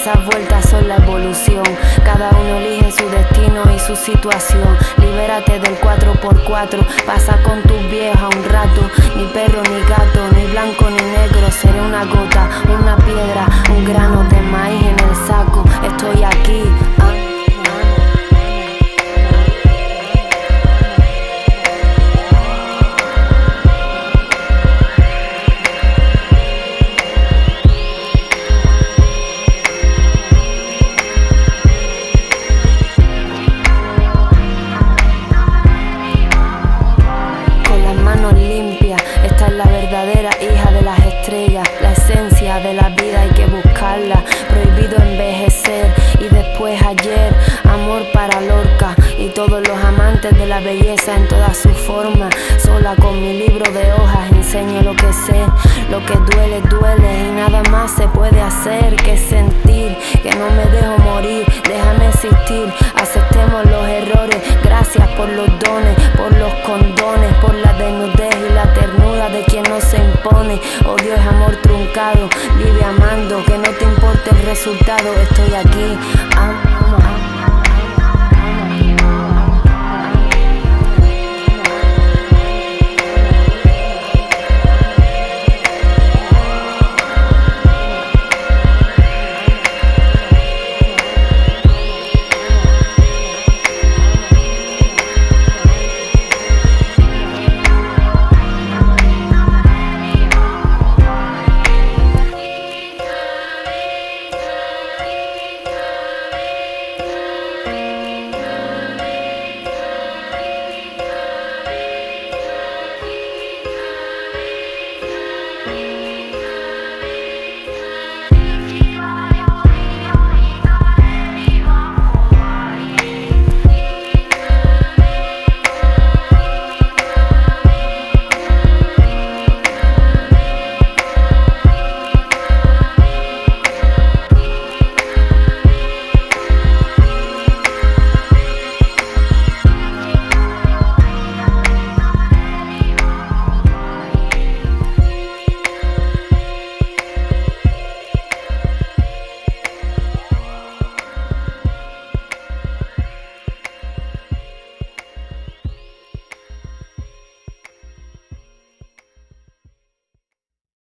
Esas vueltas son la evolución. Cada uno elige su destino y su situación. Libérate del 4x4, pasa con tus viejas un rato. Ni perro ni gato, ni blanco ni negro. Seré una gota, una piedra, un grano de maíz en el saco. Estoy aquí. Esta es la verdadera hija de las estrellas. La esencia de la vida hay que buscarla. Prohibido envejecer y después ayer. Amor para Lorca y todos los amantes de la belleza en toda su forma. Sola con mi libro de hojas enseño lo que sé. Lo que duele, duele y nada más se puede hacer que sentir. Que no me dejo morir, déjame existir. Aceptemos los errores, gracias por los dones, por los condones, por la desnudez y la ternura de quien no se impone. Odio es amor truncado, vive amando, que no te importe el resultado. Estoy aquí, amo.